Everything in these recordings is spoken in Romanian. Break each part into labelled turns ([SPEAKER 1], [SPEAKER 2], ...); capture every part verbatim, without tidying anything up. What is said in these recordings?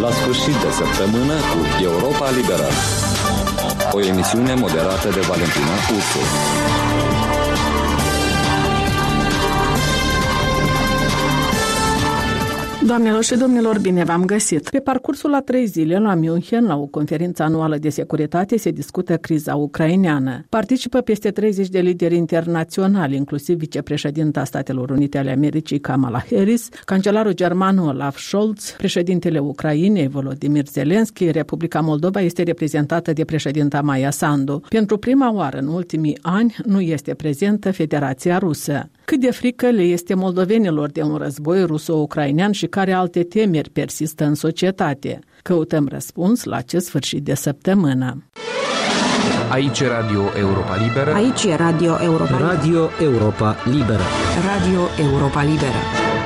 [SPEAKER 1] la sfârșit de săptămână cu Europa Liberă. O emisiune moderată de Valentina Ursu.
[SPEAKER 2] Doamnelor și domnilor, bine v-am găsit! Pe parcursul a trei zile la München, la o conferință anuală de securitate, se discută criza ucraineană. Participă peste treizeci de lideri internaționali, inclusiv vicepreședinta Statelor Unite ale Americii, Kamala Harris, cancelarul german Olaf Scholz, președintele Ucrainei, Volodymyr Zelensky. Republica Moldova este reprezentată de președinta Maia Sandu. Pentru prima oară în ultimii ani nu este prezentă Federația Rusă. Cât de frică le este moldovenilor de un război ruso-ucrainean și care alte temeri persistă în societate? Căutăm răspuns la acest sfârșit de săptămână.
[SPEAKER 3] Aici e Radio Europa Liberă.
[SPEAKER 4] Aici e Radio Europa Liberă.
[SPEAKER 5] Radio Europa Liberă.
[SPEAKER 4] Radio Europa Liberă.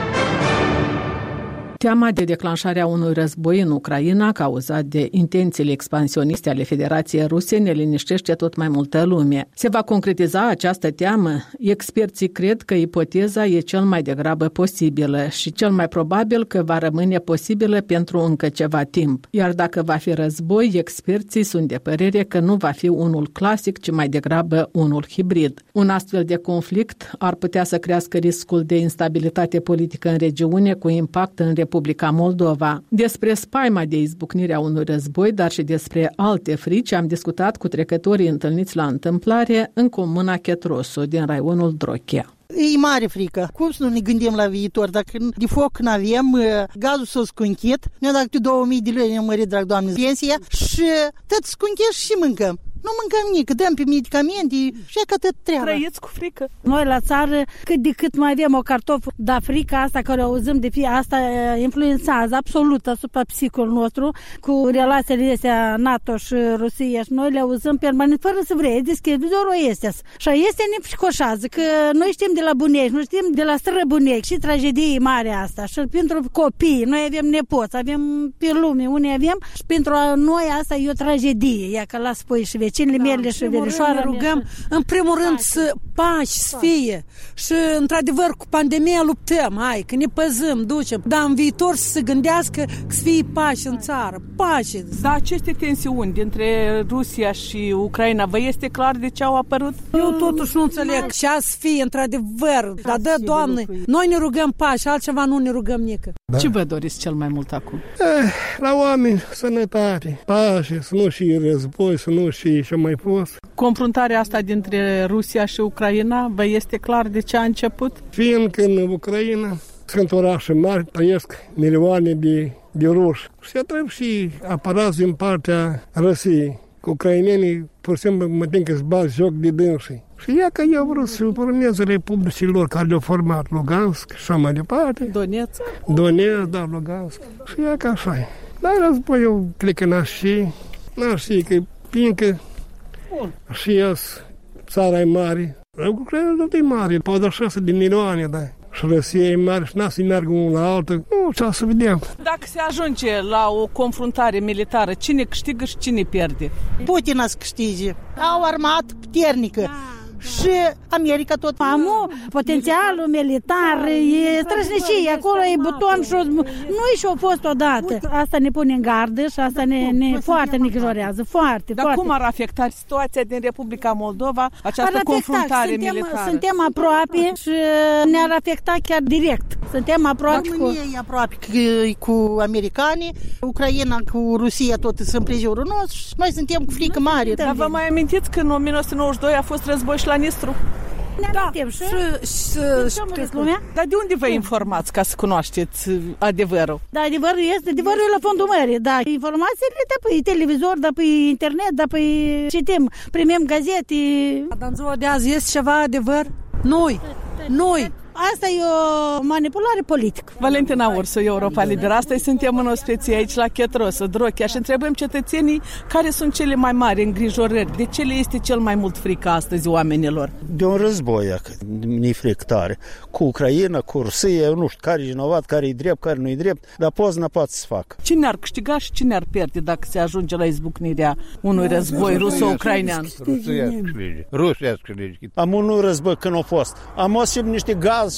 [SPEAKER 2] Teama de declanșarea unui război în Ucraina, cauzat de intențiile expansioniste ale Federației Ruse, ne liniștește tot mai multă lume. Se va concretiza această teamă? Experții cred că ipoteza e cel mai degrabă posibilă și cel mai probabil că va rămâne posibilă pentru încă ceva timp. Iar dacă va fi război, experții sunt de părere că nu va fi unul clasic, ci mai degrabă unul hibrid. Un astfel de conflict ar putea să crească riscul de instabilitate politică în regiune, cu impact în Republica Moldova. Despre spaima de izbucnirea unui război, dar și despre alte frici, am discutat cu trecătorii întâlniți la întâmplare în comuna Chetrosu din raionul Drochea.
[SPEAKER 6] E mare frică. Cum să nu ne gândim la viitor? Dacă de foc n-avem, gazul s-a scunchet, ne-a dat două mii de lei, ne-a mărit, drag Doamne, pensia și tot scunchet și mâncăm. Nu mâncăm nici, dăm pe medicamente și e că tot treaba.
[SPEAKER 2] Trăiți cu frică?
[SPEAKER 7] Noi la țară, cât de cât mai avem o cartofă, dar frica asta care o auzim de fie, asta influențează absolut asupra psihicul nostru, cu relațiile astea NATO și Rusia, și noi le auzim permanent, fără să vrei, deschidorul este. Și este ne psicoșează, că noi știm de la bunici, nu știm de la străbunici și tragedie mare asta. Și pentru copii, noi avem nepoți, avem pe lume, unii avem, și pentru noi asta e o tragedie, ia că la spui și vecinile da, mele și verișoara
[SPEAKER 8] rugăm, în primul rând, da, să pace să fie și, într-adevăr, cu pandemia luptăm, hai, că ne păzăm, ducem, dar în viitor să se gândească că să fie pace în țară, pace.
[SPEAKER 2] Da, aceste tensiuni dintre Rusia și Ucraina, vă este clar de ce au apărut?
[SPEAKER 8] Eu totuși nu înțeleg ce a să fie, într-adevăr, dar dă, Doamne, noi ne rugăm pace, altceva nu ne rugăm nică.
[SPEAKER 2] Da. Ce vă doriți cel mai mult acum?
[SPEAKER 9] Eh, la oameni, sănătate, pace, să nu și război, să nu și ce mai fost.
[SPEAKER 2] Confruntarea asta dintre Rusia și Ucraina, vă este clar de ce a început?
[SPEAKER 9] Fiindcă în Ucraina sunt orașe mari, trăiesc milioane de, de ruși. Și trebuie și apărați din partea Rusiei. Ucrainenii, pur și simplu, mă tin că îți bat joc de dânsii. Și ea că eu vreau să formeze republicilor care le-au format Lugansk și așa mai departe.
[SPEAKER 2] Donetsk?
[SPEAKER 9] Donetsk, da, Lugansk. Și ea că așa e. Dar războiul, cred că n-aș ști, n-aș ști că fiindcă și ies, țara e mare. Ucraina tot e mare, patruzeci și șase de milioane, da. Și Rusia e mare și n-a să meargă unul la altul. Nu, ce să vedem.
[SPEAKER 2] Dacă se ajunge la o confruntare militară, cine câștigă și cine pierde?
[SPEAKER 6] Putin a să câștige. Au armată puternică. Și America tot.
[SPEAKER 7] Amu, potențialul militar, e strășnicie, acolo e buton și nu e și a fost odată. Asta ne pune în gardă și asta ne, ne foarte ne îngrijorează, foarte,
[SPEAKER 2] Dar
[SPEAKER 7] foarte.
[SPEAKER 2] cum ar afecta situația din Republica Moldova, această
[SPEAKER 7] ar
[SPEAKER 2] confruntare
[SPEAKER 7] suntem,
[SPEAKER 2] militară?
[SPEAKER 7] Suntem aproape și ne-ar afecta chiar direct. Suntem aproape cu...
[SPEAKER 6] România e aproape cu americanii, Ucraina cu Rusia tot sunt prejurul nostru și noi suntem cu frică mare.
[SPEAKER 2] Dar vă mai amintiți că în o mie nouă sute nouăzeci și doi a fost război și la Nistru?
[SPEAKER 7] Da, și, și, și, și lumea.
[SPEAKER 2] Dar de unde vă informați ca să cunoașteți adevărul?
[SPEAKER 7] Da, adevărul este, adevărul e la fondul mării, da. Informațiile da pe televizor, da pe internet, da pe citim, primim gazete.
[SPEAKER 8] Dar în ziua de azi este ceva adevăr? Noi, noi.
[SPEAKER 7] Asta e o manipulare politică.
[SPEAKER 2] Valentina Ursu, Europa Liberă. Astăzi suntem în ospecie aici la Chetrosu, Drochea, și întrebăm cetățenii care sunt cele mai mari îngrijorări. De ce le este cel mai mult frică astăzi oamenilor?
[SPEAKER 10] De un război, ne frică tare. Cu Ucraina, cu Rusia, eu nu știu care e vinovat, care e drept, care nu e drept, dar poți n poate să facă.
[SPEAKER 2] Cine ar câștiga și cine ar pierde dacă se ajunge la izbucnirea unui război ruso-ucrainean?
[SPEAKER 10] Rusia câștige. Am unul război când a fost. Am fost și niște gaz